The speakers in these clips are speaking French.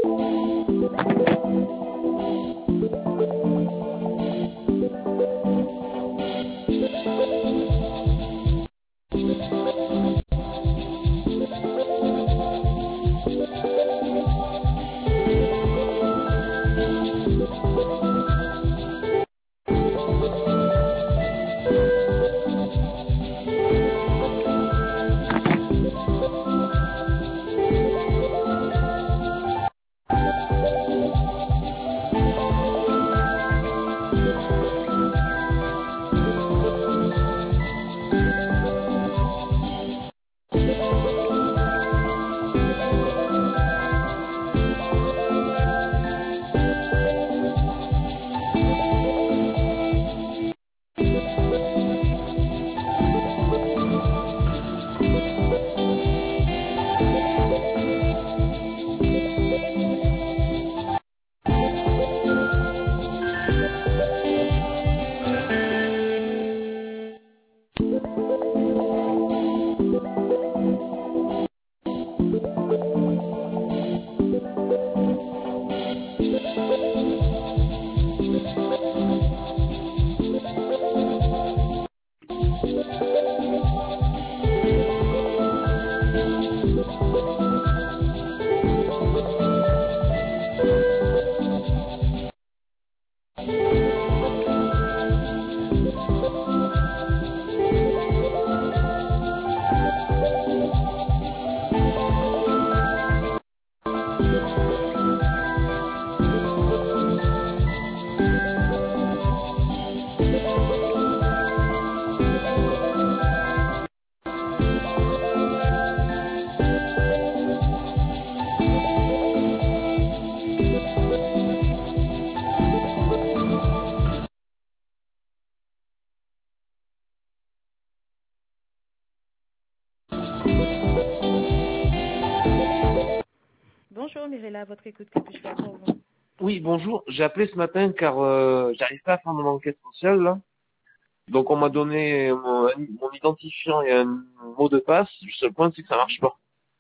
Bonjour Mirella, à votre écoute, que puis-je faire pour vous? Oui, bonjour. J'ai appelé ce matin car j'arrive pas à faire mon enquête sociale là. Donc on m'a donné mon identifiant et un mot de passe. Le seul point c'est que ça marche pas.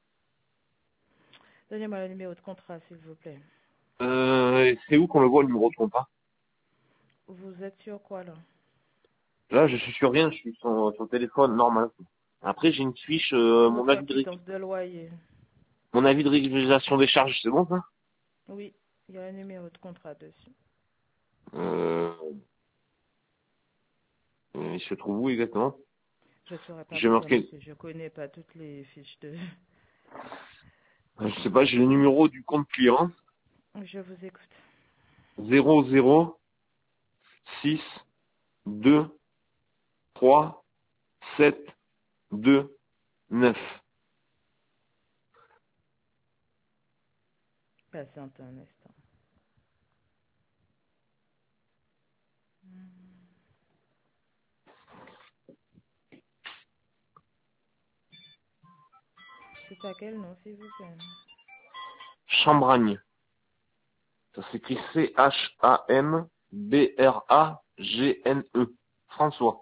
Donnez-moi le numéro de contrat, s'il vous plaît. C'est où qu'on le voit le numéro de contrat? Vous êtes sur quoi là? Là je suis sur rien, je suis sur son téléphone normal. Après j'ai une fiche, Votre quittance de loyer. mon avis de régularisation des charges, c'est bon ça? Oui, il y a un numéro de contrat dessus. Euh, il se trouve où exactement? Je ne saurais pas J'ai vous dire, marqué, monsieur. Je ne connais pas toutes les fiches de... je sais pas, j'ai le numéro du compte client Je vous écoute. 0062372 9. Patiente un instant. C'est à quel nom, s'il vous plaît? Chambragne. Ça s'écrit Chambragne. François.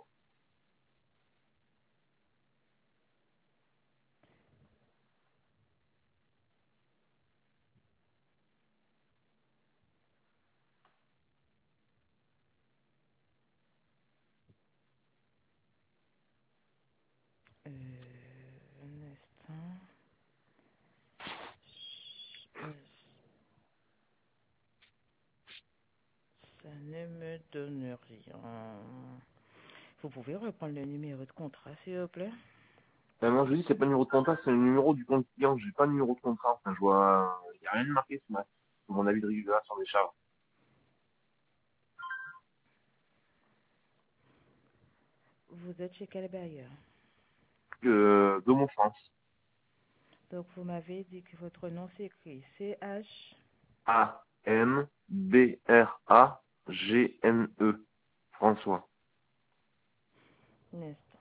Un instant. Euh, Ça ne me donne rien. Vous pouvez reprendre le numéro de contrat, s'il vous plaît? Moi, je dis, c'est pas le numéro de contrat, c'est le numéro du compte client. J'ai pas le numéro de contrat. Enfin, je vois, il y a rien de marqué sur mon avis de régulation des charges. Vous êtes chez quel bailleur? De mon France. Donc, vous m'avez dit que votre nom s'écrit CH. Ambragne. François. Un instant.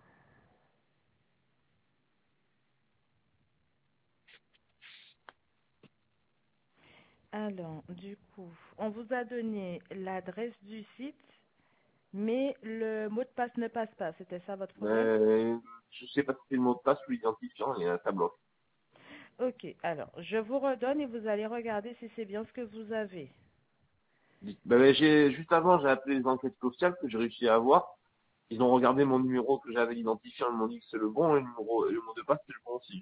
Alors, du coup, on vous a donné l'adresse du site, mais le mot de passe ne passe pas. C'était ça votre problème? Je sais pas si c'est le mot de passe ou l'identifiant et ça bloque. Ok, Ok, alors, je vous redonne et vous allez regarder si c'est bien ce que vous avez. Juste avant, j'ai appelé les enquêtes sociales que j'ai réussi à avoir. Ils ont regardé mon numéro que j'avais identifié, ils m'ont dit que c'est le bon et le mot de passe c'est le bon aussi.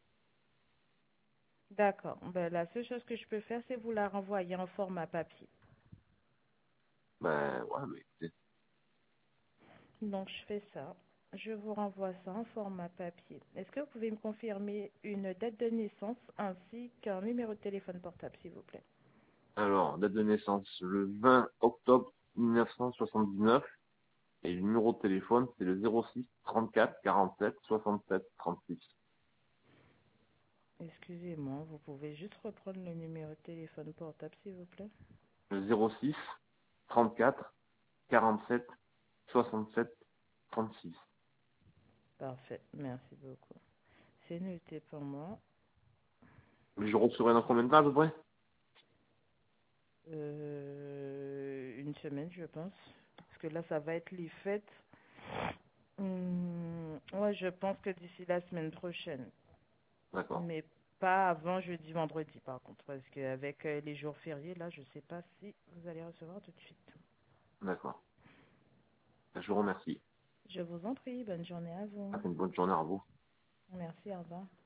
D'accord. Ben, la seule chose que je peux faire, c'est vous la renvoyer en format papier. Ben ouais, mais écoutez, Donc, je fais ça. Je vous renvoie ça en format papier. Est-ce que vous pouvez me confirmer une date de naissance ainsi qu'un numéro de téléphone portable, s'il vous plaît? alors, date de naissance, le 20 octobre 1979. Et le numéro de téléphone, c'est le 06 34 47 67 36. Excusez-moi, vous pouvez juste reprendre le numéro de téléphone portable, s'il vous plaît? Le 06 34 47 67 36. Parfait, merci beaucoup. C'est noté pour moi. Mais je recevrai dans combien de temps à peu près? Une semaine, je pense. Parce que là, ça va être les fêtes. Ouais, je pense que d'ici la semaine prochaine. D'accord, Mais pas avant jeudi, vendredi, par contre. Parce qu'avec les jours fériés, là, je sais pas si vous allez recevoir tout de suite. d'accord. Je vous remercie. Je vous en prie, bonne journée à vous. Passez une bonne journée à vous. Merci, au revoir.